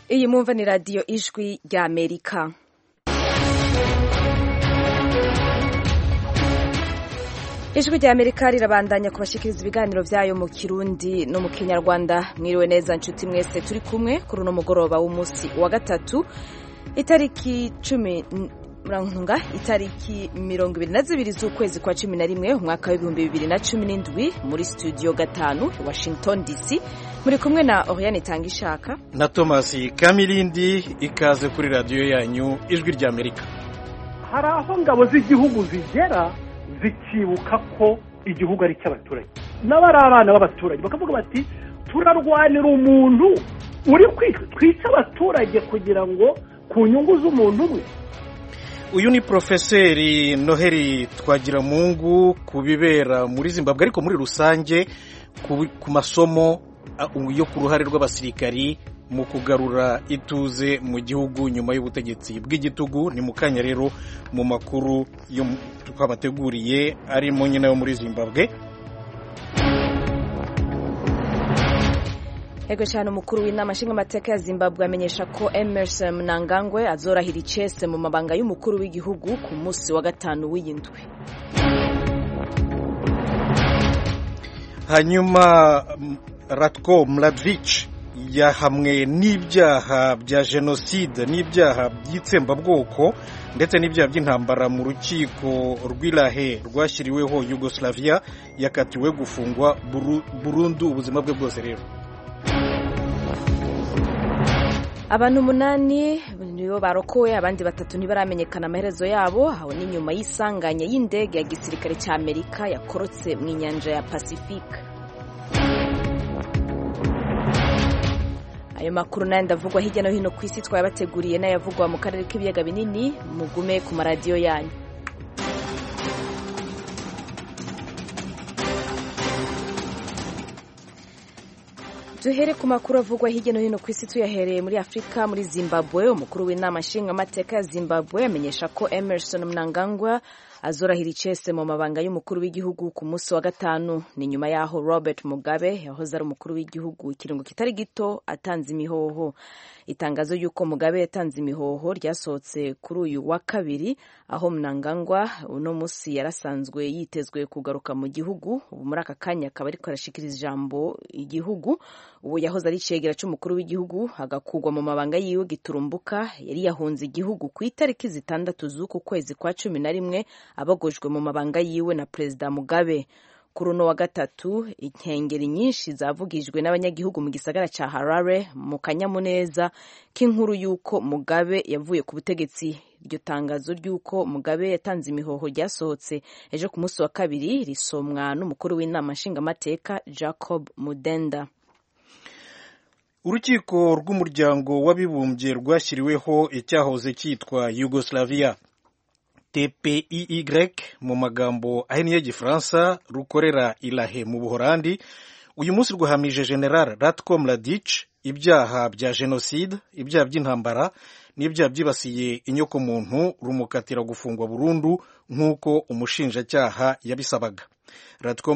Iyi mwumva ni radiyo ijwi rya Amerika. Ijwi rya Amerika rirabandanya kubashikiriza ibiganiro vyayo mu Kirundi no mu Kinyarwanda. Mwiriwe neza nshuti mwese turi kumwe kuri uno mugoroba w'umunsi wa gatatu itariki 22 z'ukwezi kwa 11 umwaka w'2017 muri studio gatanu Washington DC. Muri kumwe na Oriane Tangishaka na Thomas Kamilindi. Ikaze kuri radio yanyu ijwi rya Amerika. Hari aho ngabo z'igihugu zigera zikibuka ko igihugu ari cy'abaturage n'abari abana b'abaturage bakavuga bati turarwanira umuntu uri kwica abaturage kugira ngo ku nyungu z'umuntu umwe. Uyu ni Profeseri Noheli Twagiramungu kubibera muri Zimbabwe ariko muri rusange ku masomo yo ku ruhare rw'abasirikari mu kugarura ituze mu gihugu nyuma y'ubutegetsi bw'igitugu. Ni mukanya rero mu makuru yo twabateguriye arimo nyine yo muri Zimbabwe. Ego cyane umukuru w'inama nshingamateka ya Zimbabwe amenyesha ko Emmerson Mnangagwa azorahira icese mu mabanga y'umukuru w'igihugu ku munsi wa gatanu w'iyindwi. Hanyuma Ratko Mladic yahamwe n'ibyaha bya jenoside n'ibyaha by'itsembabwoko ndetse n'ibyaha by'intambara mu rukiko rw'Irahe rwashyiriweho Yugoslavia. Yakatiwe gufungwa burundu ubuzima bwe bwose. Rero abantu 8 nibo barokowe, abandi 3 ntibaramenyekana amaherezo yabo. Aho ni nyuma y'isanganya y'indege ya gisirikare cya Amerika yakorotse mu inyanja ya Pacifique. Ayo makuru nandi avugwa hirya no hino ku isi twabateguriye n'ayavugwa mu karere k'ibiyaga binini. Mugume ku maradiyo yanyu. Duhere ku makuru avugwa hirya no hino ku isi tuyahereye muri Afrika. Muri Zimbabwe, umukuru w'inama nshingamateka ya Zimbabwe amenyesha ko Emmerson Mnangagwa azorahira icese mu mabanga y'umukuru w'igihugu ku munsi wa gatanu. Ni nyuma yaho Robert Mugabe yahoze ari umukuru w'igihugu ikiringo kitari gito atanze imihoho. Itangazo y'uko Mugabe yatanze imihoho ryasohotse kuri uyu wa kabiri, aho Mnangagwa uno munsi yarasanzwe yitezwe kugaruka mu gihugu. Ubu muri aka kanya akaba ariko arashikiriza ijambo igihugu. Ubu yahoze ari icegera c'umukuru w'igihugu agakugwa mu mabanga yiwe giturumbuka. Yari yahunze igihugu ku itariki 6 z'uku kwezi kwa 11 abagojwe mu mabanga yiwe na Perezida Mugabe. Kuri uno wa gatatu inkengeri nyinshi zavugijwe n'abanyagihugu mu gisagara ca Harare mu kanyamuneza k'inkuru y'uko Mugabe yavuye ku butegetsi. Iryo tangazo ry'uko Mugabe yatanze imihoho ryasohotse ejo ku munsi wa kabiri risomwa n'umukuru w'inama nshingamateka Jacob Mudenda. Urukiko rw'umuryango w'abibumbye rwashyiriweho icyahoze cyitwa Yugoslavia TPIY mu magambo ahinnye y'Igifaransa rukorera Irahe mu Buholandi. Uyu munsi rwahamije General Ratko Mladic ibyaha bya jenoside, ibyaha by'intambara n'ibyaha byibasiye inyokomuntu, rumukatira gufungwa burundu nk'uko umushinjacyaha yabisabaga. Ratko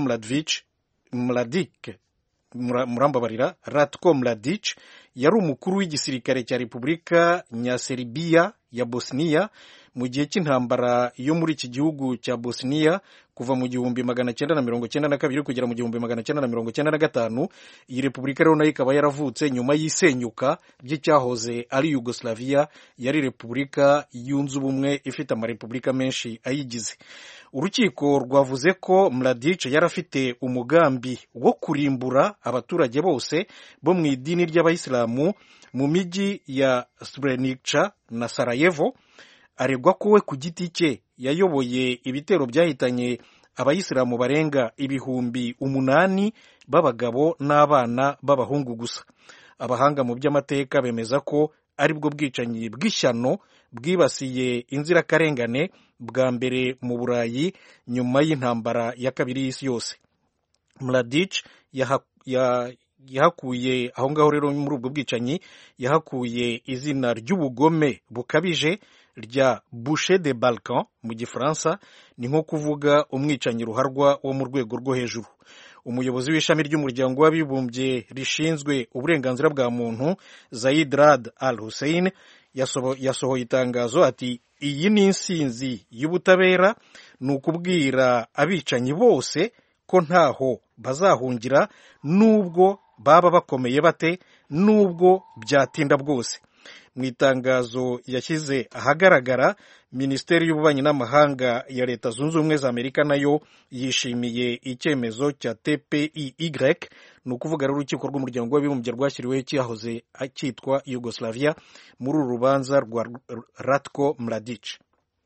Mladic yari umukuru w'igisirikare cya Repubulika Nyaserbia ya Bosnia mu gihe cy'intambara yo muri iki gihugu cya Bosnia kuva mu 1992 kugera mu 1995. Iyi repubulika rero nayo ikaba yaravutse nyuma y'isenyuka ry'icyahoze ari Yugoslavia, yari repubulika yunze ubumwe ifite amarepubulika menshi ayigize. Urukiko rwavuze ko Mladic yarafite umugambi wo kurimbura abaturage bose bo mu idini ry'abayisilamu mu miji ya Srebrenica na Sarajevo. Aregwa ko we ku giti cye yayoboye ibitero byahitanye abayisilamu barenga 8,000 b'abagabo n'abana b'abahungu gusa. Abahanga mu by'amateka bemeza ko aribwo bwicanyi bw'ishyano bwibasiye inzirakarengane bwa mbere mu Burayi nyuma y'intambara ya kabiri y'isi yose. Mladic yahakuye aho ngaho rero muri ubwo bwicanyi yahakuye izina ry'ubugome bukabije rya boucher de Balkan mu gifaransa ni nko kuvuga umwicanyi ruharwa wo mu rwego rwo hejuru. Umuyobozi w'ishami ry'umuryango w'abibumbye rishinzwe uburenganzira bwa muntu Zaid Rad Al Hussein yasohoye itangazo ati iyi ni insinzi y'ubutabera, ni ukubwira abicanyi bose ko ntaho bazahungira nubwo baba bakomeye bate, nubwo byatinda bwose. Mu itangazo yashyize ahagaragara, Minisiteri y'Ububanyi n'Amahanga ya Leta Zunze Ubumwe za Amerika nayo yishimiye icyemezo cya TPIY, ni ukuvuga rero urukiko rw'umuryango w'abibumbye rwashyiriweho cyahoze cyitwa Yugoslavia muri uru rubanza rwa Ratko Mladic.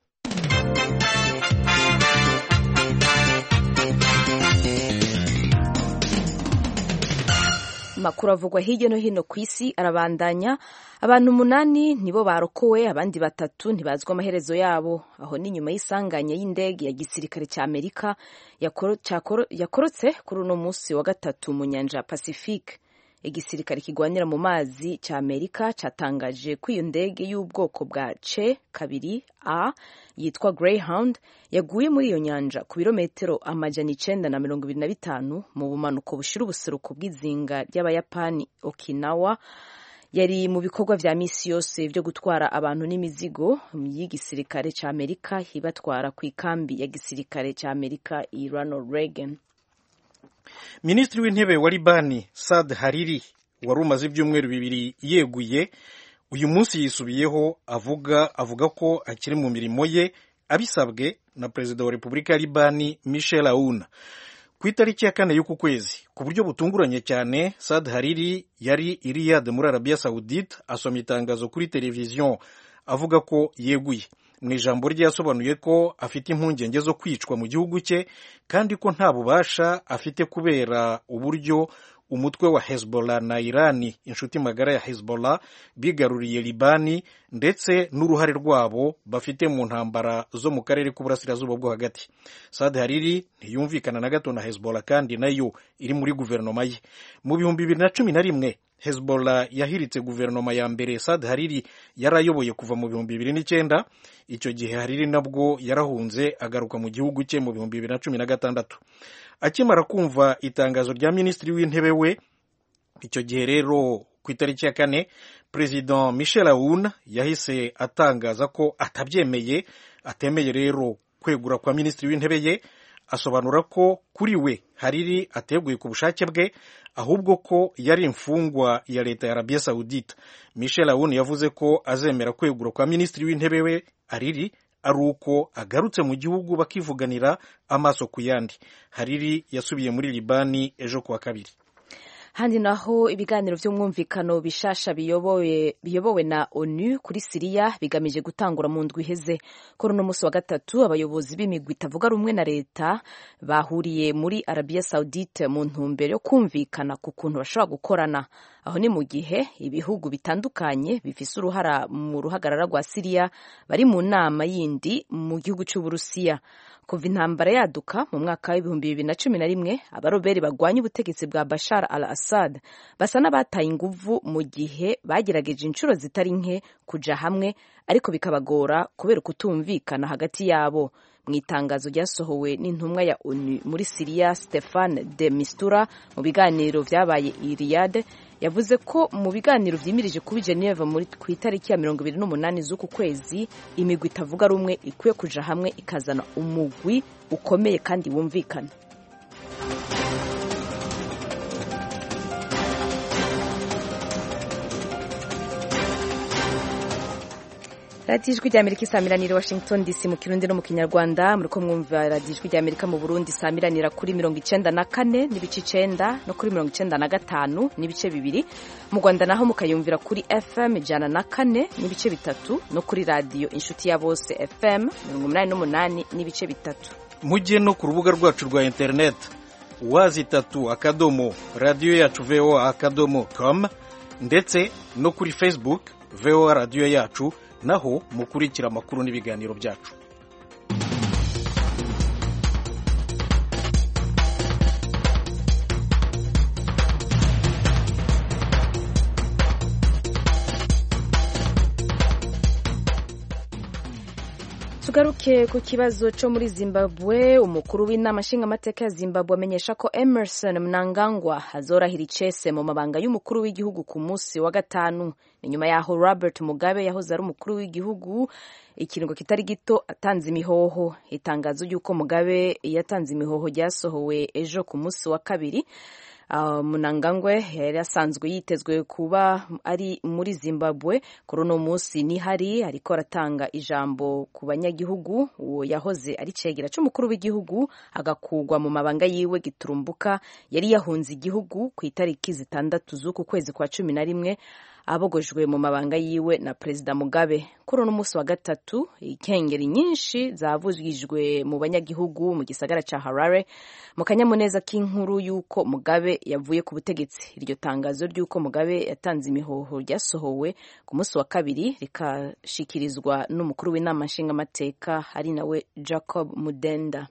Makuru avugwa hirya no hino ku isi arabandanya. Abantu 8 nibo barokowe, abandi 3 ntibazwa amaherezo yabo. Aho ni nyuma y'isanganya y'indege ya gisirikare cya Amerika yakorotse kuri uno munsi wa gatatu mu nyanja Pacifique. Igisirikare kigwanira mu mazi cya Amerika cyatangaje ko iyo ndege y'ubwoko bwa C-2A yitwa Greyhound yaguye muri iyo nyanja ku birometero 925 mu bumanuko bushira ubuseruko bw'izinga ry'Abayapani Okinawa. Yari mu bikorwa vya misi yose byo gutwara abantu n'imizigo y'igisirikare cya Amerika hibatwara ku ikambi ya gisirikare cya Amerika i Ronald Reagan. Minisitiri w'intebe wa Libani Saad Hariri wari umaze ibyumweru 2 yeguye, uyu munsi yisubiyeho avuga ko akiri mu mirimo ye abisabwe na Perezida wa Repubulika ya Libani Michel Aoun. Ku itariki ya 4 y'uku kwezi, ku buryo butunguranye cyane, Saad Hariri yari i Riyadh muri Arabia Saoudite asoma itangazo kuri televiziyo avuga ko yeguye. Mu ijambo rye yasobanuye ko afite impungenge zo kwicwa mu gihugu cye kandi ko nta bubasha afite kubera uburyo umutwe wa Hezbollah na Irani, inshuti magara ya Hezbollah, bigaruriye Libani ndetse n'uruhare rwabo bafite mu ntambara zo mu karere k'uburasirazuba bwo hagati. Saad Hariri ntiyumvikana na gato na Hezbollah kandi nayo iri muri guverinoma ye. Mu 2011 Hezbollah yahiritse guverinoma ya mbere Saad Hariri yarayoboye kuva mu 2009. Icyo gihe Hariri nabwo yarahunze agaruka mu gihugu cye mu 2016. Akimara kumva itangazo rya minisitiri w'intebe we icyo gihe rero ku itariki ya 4, President Michel Aoun yahise atangaza ko atemeye rero kwegura kwa minisitiri w'intebe ye. Asobanura ko kuri we Hariri ateguye ku bushake bwe, ahubwo ko yari imfungwa ya leta ya Arabia Saoudite. Michel Aoun yavuze ko azemera kwegura kwa minisitiri w'intebe we Hariri ari uko agarutse mu gihugu bakivuganira amaso ku yandi. Hariri yasubiye muri Libani ejo kuwa 2. Handi naho ibiganiro by'umwumvikano bishasha biyobowe na ONU kuri Syria bigamije gutangura mu ndwi iheze. Kuri uno munsi wa gatatu, abayobozi b'imigwi itavuga rumwe na leta bahuriye muri Arabia Saoudite mu ntumbero yo kumvikana ku kuntu bashobora gukorana. Aho ni mu gihe ibihugu bitandukanye bifise uruhara mu ruhagarara rwa Syria bari mu nama yindi mu gihugu cy'Uburusiya. Kuva intambara yaduka mu mwaka wa 2011, abaroberi bagwanya ubutegetsi bwa Bashar al-Assad basa n'abataye inguvu mu gihe bagerageje inshuro zitari nke kuja hamwe, ariko bikabagora kubera kutumvikana hagati yabo. Mu itangazo ryasohowe n'intumwa ya ONU muri Syria Stefan de Mistura mu biganiro vyabaye i Riyadh, yavuze ko mu biganiro vyimirije kuba Geneva muri ku itariki ya 28 z'uku kwezi, imigwi itavuga rumwe ikwiye kuja hamwe ikazana umugwi ukomeye kandi wumvikana. Radio Ijwi ry'Amerika isamiranira Washington DC mu Kirundi no mu Kinyarwanda. Muriko mwumva Radio Ijwi ry'Amerika mu Burundi isamiranira kuri 94 n'ibice 9 no kuri 95 n'ibice 2. Mu Rwanda naho mukayumvira kuri FM 104 n'ibice 3 no kuri radio Inshuti ya Bose FM 88 n'ibice 3. Mujye no ku rubuga rwacu rwa internet wazitatu radio yacu voa.com ndetse no kuri Facebook VOA radio yacu, naho mukurikira amakuru n'ibiganiro byacu. tugaruke ku kibazo cyo muri Zimbabwe. Umukuru w'inama nshingamateka ya Zimbabwe amenyesha ko Emmerson Mnangagwa azorahira icese mu mabanga y'umukuru w'igihugu ku munsi wa gatanu. Ni nyuma yaho Robert Mugabe yahoze ari umukuru w'igihugu ikiringo kitari gito atanze imihoho. Itangazo ry'uko Mugabe yatanze imihoho ryasohowe ejo ku munsi wa kabiri. Mnangagwa yari asanzwe yitezwe kuba ari muri Zimbabwe kuri uno munsi nihari, ariko aratanga ijambo ku banyagihugu. Uwo yahoze ari cegera c'umukuru w'igihugu agakugwa mu mabanga yiwe giturumbuka yari yahunze igihugu ku itariki 6 z'uku kwezi kwa 11 abogojwe mu mabanga yiwe na Perezida Mugabe. Kuri uno munsi wa gatatu ikengeri nyinshi zavuzwijwe mu banyagihugu mu gisagara ca Harare mu kanyamuneza k'inkuru y'uko Mugabe yavuye ku butegetsi. Iryo tangazo ry'uko Mugabe yatanze imihoho ryasohowe ku munsi wa kabiri rikashikirizwa n'umukuru w'inama nshingamateka ari nawe Jacob Mudenda.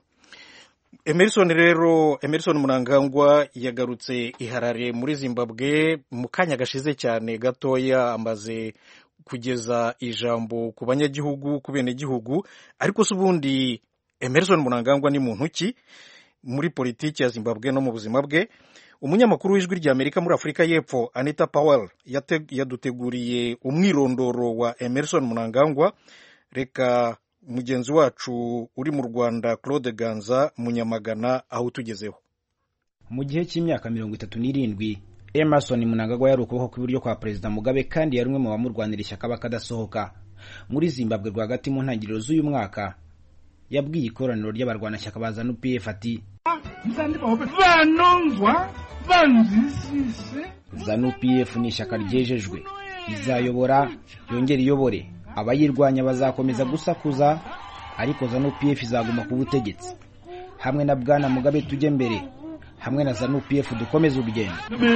Emmerson Mnangagwa yagarutse i Harare muri Zimbabwe mu kanya gashize cyane gatoya, amaze kugeza ijambo ku banyagihugu, ku benegihugu. Ariko se ubundi Emmerson Mnangagwa ni muntu ki muri politiki ya Zimbabwe no mu buzima bwe? Umunyamakuru w'ijwi rya Amerika muri Afurika y'Epfo Anita Powell yaduteguriye umwirondoro wa Emmerson Mnangagwa. Reka mugenzi wacu uri mu Rwanda Claude Ganza Munyamagana aho tugezeho. Mu gihe cy'imyaka 37 Emmerson Mnangagwa yari ukuboko kw'iburyo kwa Perezida Mugabe kandi yari umwe mu bamurwanira ishyaka bakadasohoka. Muri Zimbabwe rwagati mu ntangiriro z'uyu mwaka yabwiye ikoraniro ry'abarwanashyaka ba ZANU-PF ati ZANU-PF ni ishyaka ryejejwe, izayobora yongera iyobore, abayirwanya bazakomeza gusakuza, ariko ZANU-PF izaguma ku butegetsi. Hamwe na Bwana Mugabe tujye mbere, hamwe na ZANU-PF dukomeze urugendo.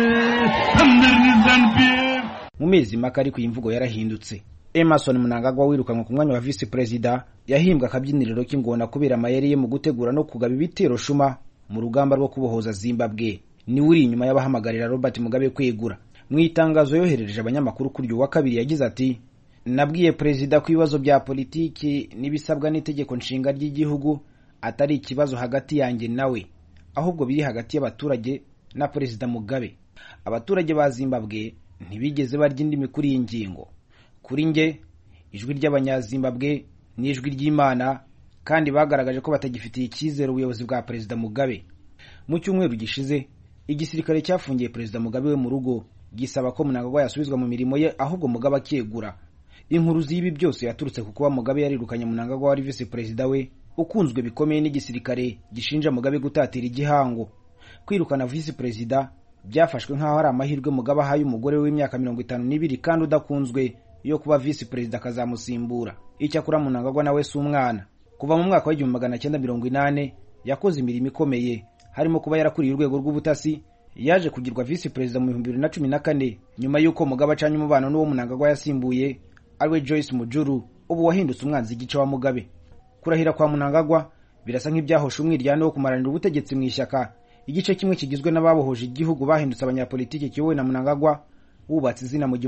Mu mezi make ariko iyi mvugo yarahindutse. Emmerson Mnangagwa wirukanwe ku mwanya wa vice president yahimbwa akabyiniriro k'ingona kubera amayeri ye mu gutegura no kugaba ibitero shuma mu rugamba rwo kubohoza Zimbabwe. Ni uri inyuma y'abahamagarira Robert Mugabe kwegura. Mu itangazo yoherereje abanyamakuru kuri wa kabiri yagize ati: nabwiye perezida ku ibibazo bya politiki n'ibisabwa n'itegeko nshinga ry'igihugu atari ikibazo hagati yanjye nawe, ahubwo biri hagati y'abaturage na Perezida Mugabe. Abaturage ba Zimbabwe ntibigeze barya indimi kuri iyi ngingo. Kuri nge ijwi ry'abanyazimbabwe ni ijwi ry'Imana, kandi bagaragaje ko batagifitiye icyizere ubuyobozi bwa Perezida Mugabe. Mu cyumweru gishize igisirikare cyafungiye Perezida Mugabe we mu rugo gisaba ko Mnangagwa yasubizwa mu mirimo ye, ahubwo Mugabe akegura. Inkuru z'ibi byose yaturutse ku kuba Mugabe yarirukanye Mnangagwa wari vice perezida we ukunzwe bikomeye n'igisirikare gishinja Mugabe gutatira igihango. Kwirukana vice perezida byafashwe nk'aho ari amahirwe Mugabe ahaye umugore w'imyaka 52 kandi udakunzwe yo kuba vice perezida akazamusimbura. Icyakora Mnangagwa nawe si umwana. Kuva mu mwaka wa 1980 yakoze imirimo ikomeye, harimo kuba yarakuriye urwego rw'ubutasi. Yaje kugirwa vice perezida mu 2014 nyuma y'uko Mugabe acanye umubano n'uwo Mnangagwa yasimbuye ariwe Joyce Mujuru, ubu wahindutse umwanzi igice wa Mugabe. Kurahira kwa Mnangagwa birasa nk'ibyahosha umwiryane wo kumaranira ubutegetsi mu ishyaka. Igice kimwe kigizwe n'ababohoje igihugu bahindutse abanyapolitiki kiyobowe na Mnangagwa wubatse izina mu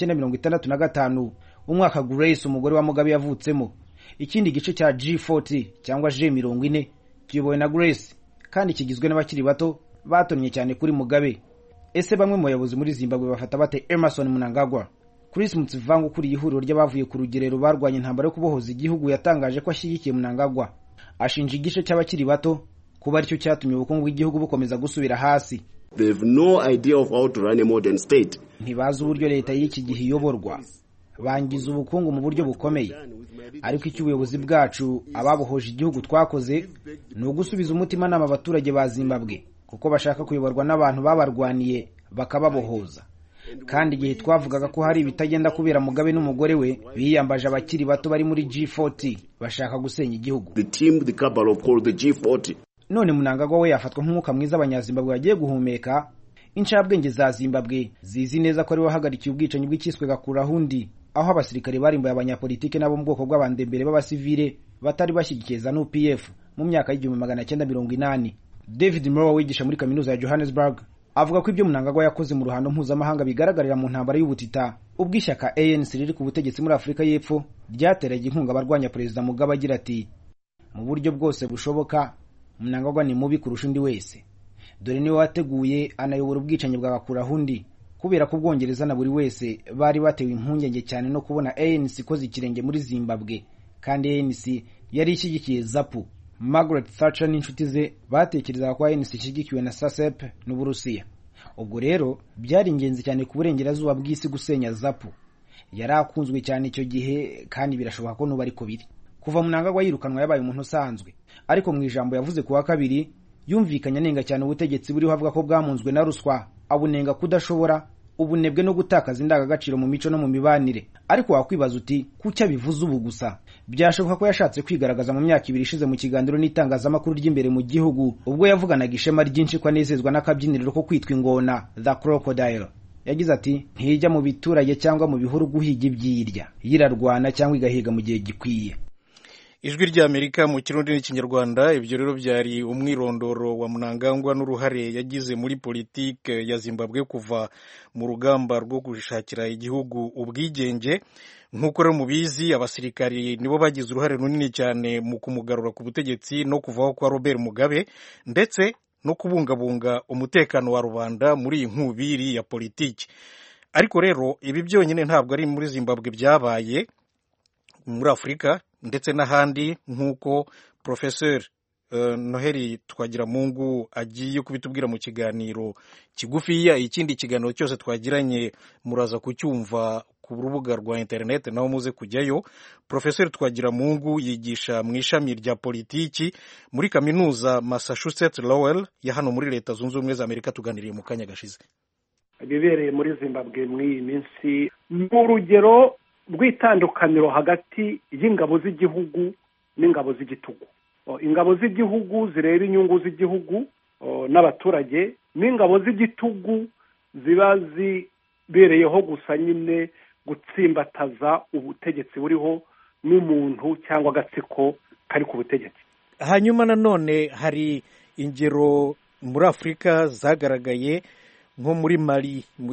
1965 umwaka Grace umugore wa Mugabe yavutsemo. Ikindi gice cya G40 cyangwa G40 kiyobowe na Grace kandi kigizwe n'abakiri bato batonye cyane kuri Mugabe. Ese bamwe mu bayobozi muri Zimbabwe bafata bate Emmerson Mnangagwa? Chris Mutsivango kuri ihuriro ry'abavuye ku rugerero barwanya intambara yo kubohoza igihugu yatangaje ko ashyigikiye Mnangagwa. Ashinja igice cy'abakiri bato kuba aricyo cyatumye ubukungu bw'igihugu bukomeza gusubira hasi. They have no idea of how to run a modern state. Ntibazi uburyo leta y'iki gihe iyoborwa. Bangiza ubukungu mu buryo bukomeye. Ariko icyo ubuyobozi bwacu ababohoje igihugu twakoze ni ugusubiza umutima n'ama abaturage ba Zimbabwe, kuko bashaka kuyoborwa n'abantu babarwaniye bakababohoza. Kandi igihe twavugaga ko hari ibitagenda kubera Mugabe n'umugore we biyambaje abakiri bato bari muri G40 bashaka gusenya igihugu. The team the cabal of called the G40. None Mnangagwa we yafatwa nk'umwuka mwiza abanyazimbabwe bagiye guhumeka. Incabwenge za Zimbabwe zizi neza ko ari wahagarikiye ubwicanyi bw'ikiswe Gakurahundi, aho abasirikare barimbaye abanyapolitike nabo mu bwoko bw'abandembere b'abasivile batari bashyigikiye ZANU-PF mu myaka y'1980. David Moore wigisha muri kaminuza ya Johannesburg avuga ko ibyo Mnangagwa yakoze mu ruhando mpuzamahanga bigaragarira mu ntambara y'ubutita ubwo ishyaka ANC riri ku butegetsi muri Afurika y'Epfo ryateraga inkunga abarwanya Perezida Mugabe agira ati mu buryo bwose bushoboka Mnangagwa ni mubi kurusha undi wese, dore niwe wateguye anayobora ubwicanyi bw'abakuraho undi, kubera ko Ubwongereza na buri wese bari batewe impungenge cyane no kubona ANC ikoze ikirenge muri Zimbabwe, kandi ANC yari ishyigikiye ZAPU. Margaret Thatcher n'inshuti ze batekerezaga ko ANC ishyigikiwe na SACP n'Uburusiya. Ubwo rero byari ingenzi cyane ku burengerazuba bw'isi gusenya ZAPU. Yari akunzwe cyane icyo gihe, kandi birashoboka ko n'ubu ariko biri. Kuva Mnangagwa yirukanwa yabaye umuntu usanzwe, ariko mu ijambo yavuze ku wa kabiri yumvikanye anenga cyane ubutegetsi buriho avuga ko bwamunzwe na ruswa, abunenga kudashobora, ubunebwe no gutakaza indangagaciro mu mico no mu mibanire. Ariko wakwibaza uti kuki abivuze ubu gusa? Byashoboka ko yashatse kwigaragaza mu myaka 2 ishize mu kiganiro n'itangazamakuru ry'imbere mu gihugu, ubwo yavuganaga ishema ryinshi ko anezezwa n'akabyiniriro ko kwitwa ingona, the crocodile. Yagize ati ntijya mu biturage cyangwa mu bihuru guhiga ibyirya, yirarwana cyangwa igahiga mu gihe gikwiye. Ijwi ry'Amerika mu Kirundi n'Ikinyarwanda. Ibyo rero byari umwirondoro wa Mnangagwa n'uruhare yagize muri politike ya Zimbabwe kuva mu rugamba rwo gushakira igihugu ubwigenge. Nk'uko rero mubizi, abasirikari nibo bagize uruhare runini cyane mu kumugarura ku butegetsi no kuvaho kwa Robert Mugabe, ndetse no kubungabunga umutekano wa rubanda muri iyi nkubiri ya politiki. Ariko rero ibi byonyine ntabwo ari muri Zimbabwe byabaye, muri Afurika ndetse n'ahandi, nk'uko Professeur Noheli Twagiramungu agiye kubitubwira mu kiganiro kigufiya. Ikindi kiganiro cyose twagiranye muraza kucyumva ku rubuga rwa internet, naho muze kujyayo. Professeur Twagiramungu yigisha mu ishami rya politiki muri kaminuza Massachusetts Lowell ya hano muri Leta Zunze Ubumwe za Amerika. Tuganiriye mu kanya gashize bibereye muri Zimbabwe muri iyi minsi, n'urugero rw'itandukaniro hagati y'ingabo z'igihugu n'ingabo z'igitugu. Ingabo z'igihugu zireba inyungu z'igihugu n'abaturage, n'ingabo z'igitugu ziba zibereyeho gusa nyine gutsimbataza ubutegetsi buriho n'umuntu cyangwa agatsiko kari ku butegetsi. Hanyuma nanone hari ingero muri Afurika zagaragaye, nko muri Mali mu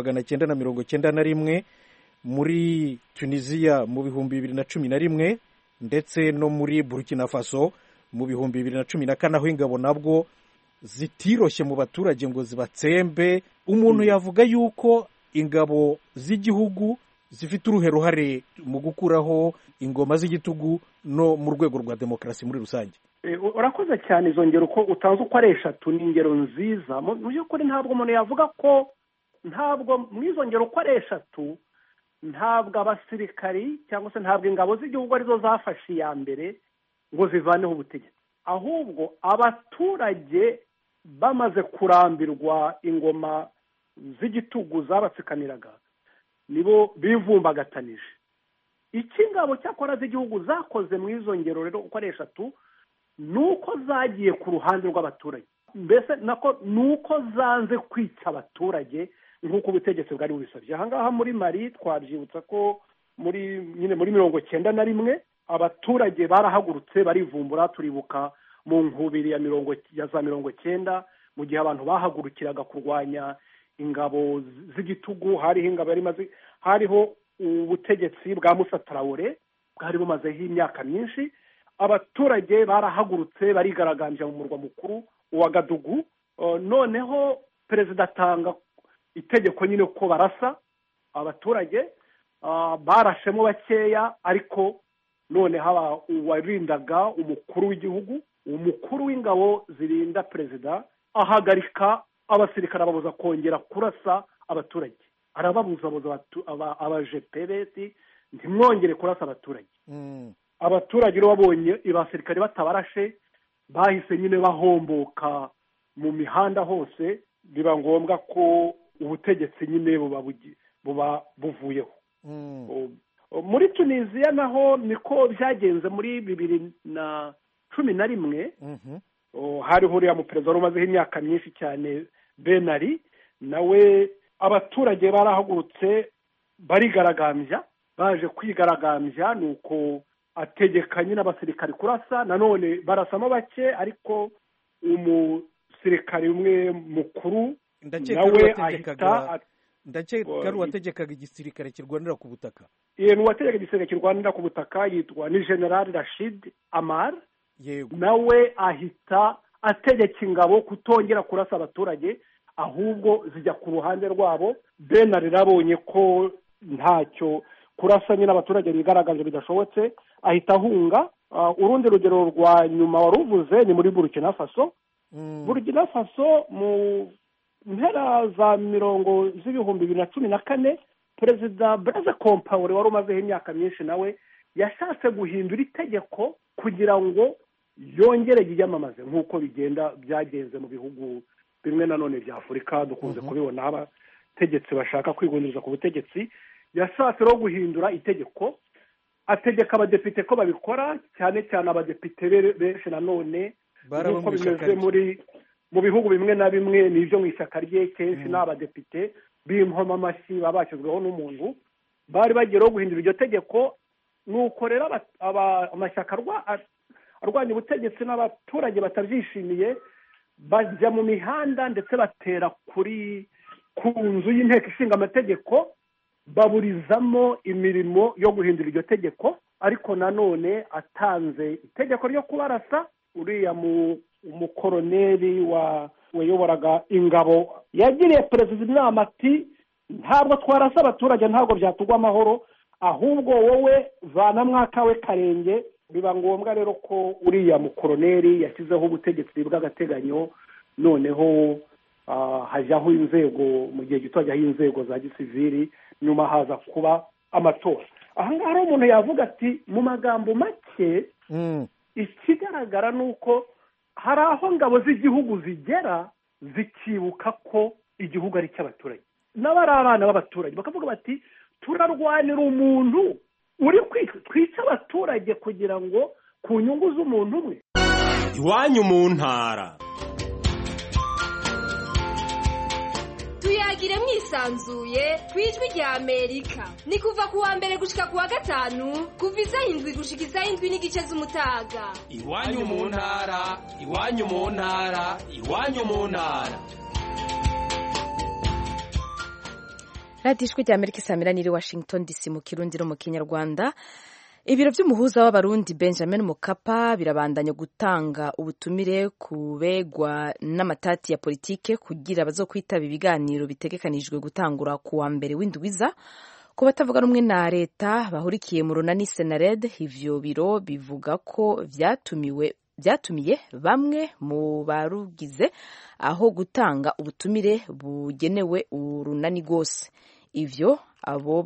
1991, muri Tunisia mu 2011, ndetse no muri Burkina Faso mu 2014, aho ingabo nabwo zitiroshye mu baturage ngo zibatsembe. Umuntu yavuga yuko ingabo z'igihugu zifite uruhare mu gukuraho ingoma z'igitugu no mu rwego rwa demokarasi muri rusange. Urakoze cyane. Izo ngero uko utanze uko ari 3 ni ingero nziza. Mu by'ukuri ntabwo umuntu yavuga ko ntabwo mu izo ngero uko ari 3 ntabwo abasirikari cyangwa se ntabwo ingabo z'igihugu arizo zafashe iya mbere ngo zivaneho ubutegetsi, ahubwo abaturage bamaze kurambirwa ingoma z'igitugu zabatsikamiraga nibo bivumbagatanije. Ikingabo cyakora z'igihugu zakoze mu izo ngero rero uko ari 3 nuko zagiye ku ruhande rw'abaturage, mbese nako nuko zanze kwica abaturage nk'uko ubutegetsi bwari bubisabye. Ahangaha muri Mali twabyibutsa ko muri 1991 abaturage barahagurutse barivumbura. Turibuka mu nkubiri ya 1990 mu gihe abantu bahagurukiraga kurwanya ingabo z'igitugu, hariho ubutegetsi bwa Musa Traore bwari bumazeho imyaka myinshi. Abaturage barahagurutse barigaragambya mu murwa mukuru wa Gadugu. Noneho perezida atanga itegeko nyine ko barasa abaturage. Barashemo bakeya, ariko noneho uwarindaga umukuru w'igihugu, umukuru w'ingabo zirinda perezida, ahagarika abasirikare, ababuza kongera kurasa abaturage. Arababuza abajepebeti ntimwongere kurasa abaturage. Abaturage rero babonye abasirikare batabarashe, bahise nyine bahomboka mu mihanda hose, biba ngombwa ko ubutegetsi nyine buba buvuyeho. Muri Tunisia naho niko byagenze muri 2011. Hariho uriya muperezida wari umazeho imyaka myinshi cyane, Ben Ali, nawe abaturage barahagurutse barigaragambya. Baje kwigaragambya nuko ategeka nyine abasirikari kurasa. Nanone barasamo bake, ariko umusirikari umwe mukuru nawe ahita ndakeka ari uwategekaga igisirikare kirwanira ku butaka. ni uwategekaga igisirikare kirwanira ku butaka yitwa ni General Rashid Amar. Yego. Nawe ahita ategeka ingabo kutongera kurasa abaturage ahubwo zijya ku ruhande rwabo. Benari rabonye ko ntacyo kurasa nyine abaturage bigaragaje bidashobotse ahita ahunga. Urundi rugero rwa nyuma waruvuze ni muri Burkina Faso. Burkina Faso mu mpera za 2014 Perezida Blaise Compaoré wari umazeho imyaka myinshi nawe yashatse guhindura itegeko kugira ngo yongere yiyamamaze nk'uko byagenze mu bihugu bimwe nanone bya Afurika dukunze kubibona abategetsi bashaka kwigundiriza ku butegetsi. Yashatse rero guhindura itegeko ategeka abadepite ko babikora cyane cyane abadepite benshi nanone nk'uko bimeze mu bihugu bimwe na bimwe n'ibyo mu ishyaka rye kenshi n'abadepite b'inkoma amashyi baba bashyizweho n'umuntu bari bageraho guhindura iryo tegeko. Nuko rero amashyaka arwanya ubutegetsi n'abaturage batabyishimiye bajya mu mihanda ndetse batera ku nzu y'inteko ishinga amategeko baburizamo imirimo yo guhindura iryo tegeko, ariko nanone atanze itegeko ryo kubarasa. Uriya umukoroneri wayoboraga ingabo yagiriye perezida inama ati ntabwo twarasa abaturage, ntabwo byatugwa amahoro, ahubwo wowe vana mwaka we karenge. Biba ngombwa rero ko uriya mukoroneri yashyizeho ubutegetsi bw'agateganyo, noneho hajyaho inzego mu gihe gito hajyaho inzego za gisivili, nyuma haza kuba amatora. Aha ngaha rero umuntu yavuga ati mu magambo make ikigaragara ni uko hari aho ngabo z'igihugu zigera zikibuka ko igihugu ari icy'abaturage n'abari abana b'abaturage, bakavuga bati turarwanira umuntu uri twica abaturage kugira ngo ku nyungu z'umuntu umwe. Iwanyu mu ntara. Tuyagire mwisanzuye kwijwi rya Amerika. Ni kuva ku wa mbere gushika ku wa gatanu kuva 7 gushika 7:30 z'umutaga. Iwanyu mu ntara, iwanyu mu ntara, iwanyu mu ntara. Radio Ijwi rya Amerika isamira niri Washington DC mu Kirundi no mu Kinyarwanda. Ibiro by'umuhuza w'abarundi Benjamin Mkapa birabandanya gutanga ubutumire kubegwa n'amatati ya politike kugira bazokwitaba ibiganiro bitegekanijwe gutangura ku wa mbere w'indwiza. Ku batavuga rumwe na leta bahurikiye mu runani Senared, ivyo biro bivuga ko byatumiye bamwe mu barugize aho gutanga ubutumire bugenewe urunani gose. Ivyo abo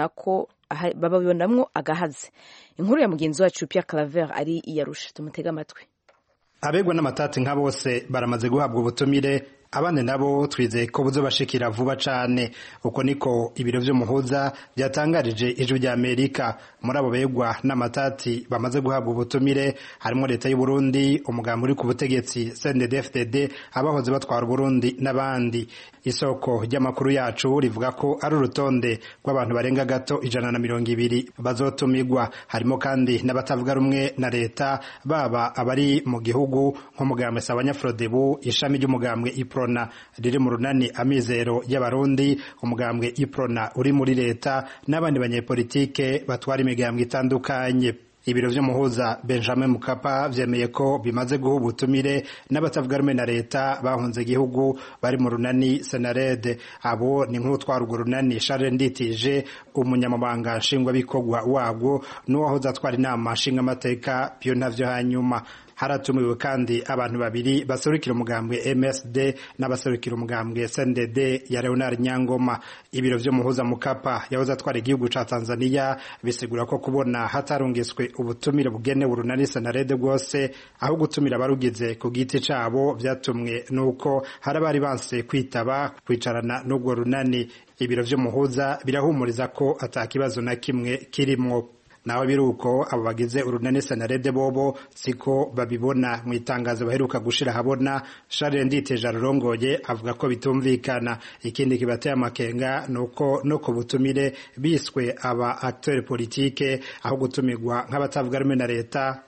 babibonamwo agahaze. Inkuru ya mugenzi wacu Pierre Claver ari iyarusha, tumutega amatwi. Abegwa n'amatati nka bose baramaze guhabwa ubutumire, abandi nabo twizeye ko buzobashikira vuba cane. Uko niko ibiro vy'umuhuza byatangarije Ijwi rya Amerika. Muri abo begwa n'amatati bamaze guhabwa ubutumire harimo leta y'u Burundi, umugambi uri ku butegetsi CNDD-FDD, abahoze batwara Burundi n'abandi. Isoko ry'amakuru yacu rivuga ko ari urutonde rw'abantu barenga gato 120 bazotumigwa. Harimo kandi n'abatavuga rumwe na leta, baba abari mu gihugu nk'umugambi Sabanyafrodebu, ishami ry'umugambwe Iprona riri mu runani Amizero y'Abarundi, umugambwe Iprona uri muri leta, n'abandi banyepolitike batwara imigambwe itandukanye. Ibiro vy'umuhuza Benjamin Mkapa vyemeye ko bimaze guha ubutumire n'abatavuga rumwe na leta bahunze igihugu bari mu runani Senared. Abo ni nk'utwara urwo runani Charles Nditije, umunyamabanga nshingwabikorwa wabwo, n'uwahoze atwara inama nshingamateka Pio Ntavyohanyuma. Haratumiwe kandi abantu babiri baserukira umugambwe MSD n'abaserukira umugambwe SNDD ya Leonard Nyangoma. Ibiro vy'umuhuza Mkapa yahoze atwara igihugu ca Tanzania bisigura ko kubona hatarungiswe ubutumire bugenewe urunani Senared rwose, aho gutumira barugize ku giti cabo vyatumwe nuko harabari banse kwitaba kwicarana n'ubwo runani. Ibiro vy'umuhuza birahumuriza ko atakibazo na kimwe kirimwo. Nawe biruko abo bagize urunani Senared bobo siko babibona. Mu itangazo baheruka gushira habona, Charles Nditije arongoye avuga ko bitumvikana. Ikindi kibateye amakenga nuko no ku butumire biswe aba acteur politique aho gutumirwa nk'abatavuga rumwe na leta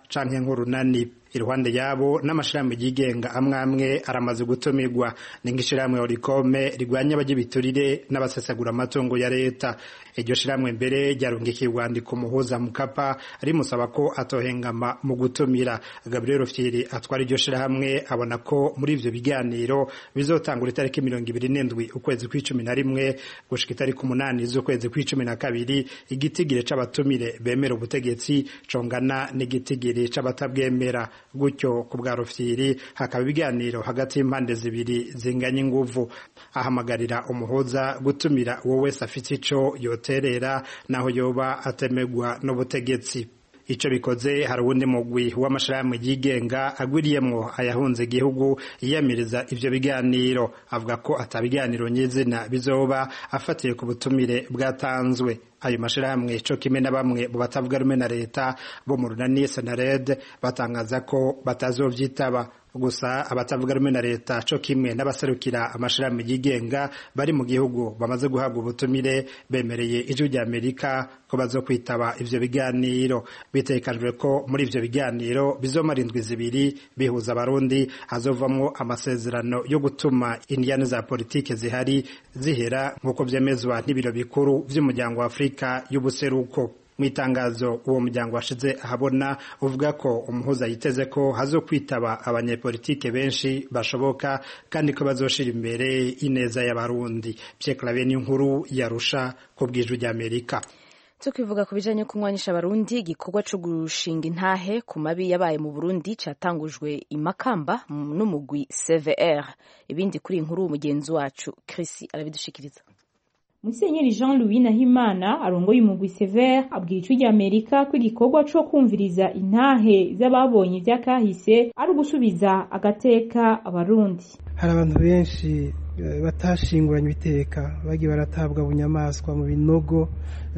canke nk'urunani. Iruhande yabo n'amashirahamwe yigenga amwe aramaze gutumirwa ni nk'ishirahamwe Orikome rigwanya abagibiturire n'abasesagura amatungo ya leta. Iryo shirahamwe mbere ryarungikiye urwandiko Umuhuza Mukapa rimusaba ko atohengama mu gutumira. Gabriel Rufyiri atwara iryo shirahamwe abona ko muri ivyo biganiro bizotangura itariki 27 ukwezi kwa11 gushika itariki 8 z'ukwezi kwa12 igitigire c'abatumire bemera ubutegetsi congana n'igitigire c'abatabwemera. Gutyo ku bwa Rufyiri hakaba ibiganiro hagati y'impande zibiri zinganya inguvu. Ahamagarira Umuhuza gutumira uwo wese afite ico yoterera naho yoba atemegwa n'ubutegetsi. Ico bikoze hari uwundi mugwi w'amashirahamwe yigenga agwiriyemwo ayahunze igihugu yiyamiriza ivyo biganiro, avuga ko atabiganiro nyizina bizoba afatiye ku butumire bwatanzwe. Ayo mashirahamwe co kimwe na bamwe mu batavuga rumwe na leta bo mu runani Senared batangaza ko batazovyitaba. Gusa abatavuga rumwe na leta co kimwe n'abaserukira amashirahamwe yigenga bari mu gihugu bamaze guhabwa ubutumire bemereye Ijwi rya Amerika ko bazokwitaba ivyo biganiro. Bitekajwe ko muri ivyo biganiro bizomara indwi zibiri bihuza abarundi, hazovamwo amasezerano yo gutuma indiyane za politike zihari zihera nk'uko vyemezwa n'ibiro bikuru vy'umuryango wa Afrika y'ubuseruko. Mwitangazo uwo muryango washize ahabona uvuga ko Umuhuza yiteze ko hazokwitaba abanyepolitike benshi bashoboka kandi ko bazoshira imbere ineza y'abarundi. Pierre Claver n'inkuru yarusha ku bw'Ijwi rya Amerika. Tukivuga ku bijanye kumwanyisha abarundi, igikorwa co gushinga intahe ku mabi yabaye mu Burundi catangujwe imakamba n'umugwi CVR. Ibindi kuri inkuru umugenzi wacu Chris arabidushikiriza. Musenyeri Jean-Louis Nahimana arongoye umugwi Sever abwira Ijwi rya Amerika ko igikorwa co kumviriza intahe z'ababonye ivyakahise ari ugusubiza agateka abarundi. Hari abantu benshi batashinguranye iteka bagiye baratabwa bunyamaswa mu binogo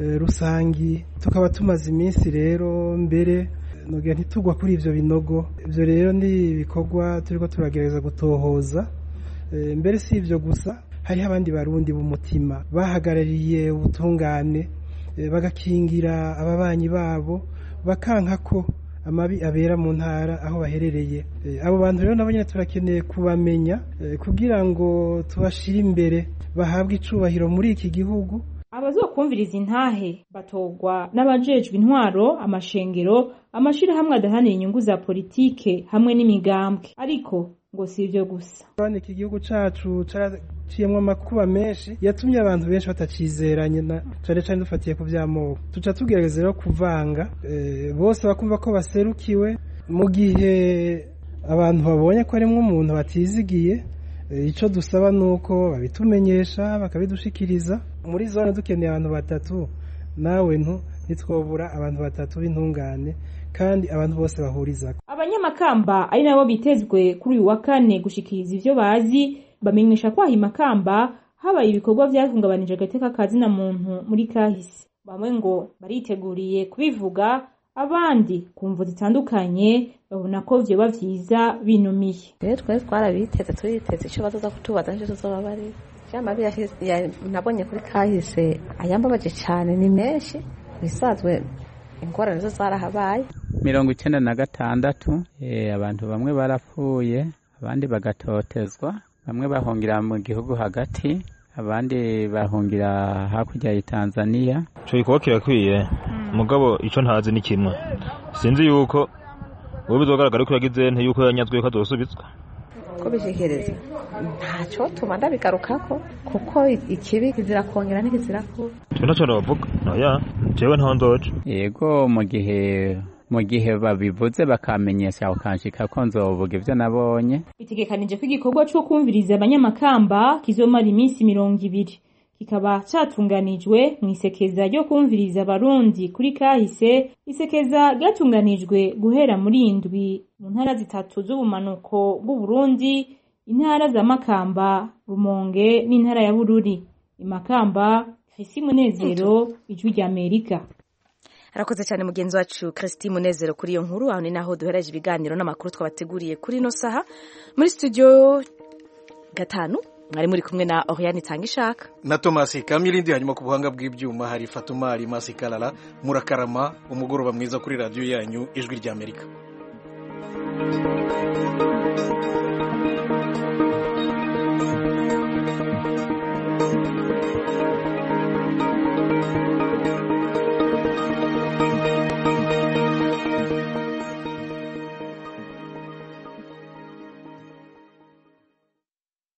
rusangi, tukaba tumaze iminsi rero mbere nogira ntitugwa kuri ivyo binogo. Ivyo rero ni ibikorwa turiko turagereza gutohoza. Mbere si ivyo gusa, hariho abandi barundi b'umutima bahagarariye ubutungane bagakingira ababanyi babo, bakanka ko amabi abera mu ntara aho baherereye. Abo bantu rero nabo nyene turakeneye kubamenya kugira ngo tubashire imbere, bahabwe icubahiro muri iki gihugu. Abazokumviriza intahe batogwa n'abajejwe intwaro, amashengero, amashirahamwe adahanira inyungu za politike hamwe n'imigambwe. Ariko ngo si ivyo gusa. Iki gihugu cacu ciyemwo amakuba menshi yatumye abantu benshi batacizeranye na cane cane dufatiye ku vy'amoko. Tuca tugerageza rero kuvanga bose bakumva ko baserukiwe. Mu gihe abantu babonye ko arimwo umuntu batizigiye, ico dusaba nuko babitumenyesha bakabidushikiriza. Muri zone dukeneye abantu batatu, nawe ntitwobura abantu batatu b'intungane kandi abantu bose bahuriza. Abanyamakamba ari nabo bitezwe kuri uyu wa kane gushikiriza ivyo bazi, bamenyesha ko Makamba habaye ibikorwa vyahungabanije agateka kazina muntu muri kahise. Bamwe ngo bariteguriye kubivuga, abandi kumvo zitandukanye babona ko vyo bavyiza binumiye. Twese twarabiteze, turiteze ico bazoza kutubaza n'icyo tuzoba bari. Cyamabi nabonye kuri kahise ayambabaje cyane ni menshi, bisazwe ingorane zo zarahabaye. 96 abantu bamwe barapfuye, abandi bagatotezwa, bamwe bahungira mu gihugu hagati, abandi bahungira hakurya ya Tanzania. Cyo gikorwa kirakwiye, mugabo ico ntazi ni kimwe, sinzi yuko wowe bizogaragara ko yagize nte yuko yanyazwe ko azosubizwa ko bishekereza. Ntaco tuma ndabigarukako kuko ikibi kizira kongera n'ikizira ko cyo bavuga oya jewe nta ndoje. Yego mu gihe babivuze bakamenyesha ukanshika ko nzovuga ivyo nabonye. Bitegekanije ko igikorwa cyo kumviriza abanyamakamba kizomara iminsi 20, kikaba catunganijwe mu isekeza ryo kumviriza abarundi kuri kahise. Isekeza ryatunganijwe guhera muri indwi mu ntara zitatu z'ubumanuko bw'u Burundi, intara za Makamba, Rumonge n'intara ya Bururi. Imakamba, Christine Munezero, Ijwi rya Amerika. Arakoze cyane mugenzi wacu Christine Munezero kuri iyo nkuru. Aho ni naho duhereje ibiganiro n'amakuru twabateguriye kuri no saha. Muri studio 5 mwari muri kumwe na Oriane Tangishaka na Thomas Kamilindi. Hanyuma ku buhanga bw'ibyuma hari Fatuma Rimasi Kalala. Murakarama, umugoroba mwiza kuri radio yanyu Ijwi ry'Amerika.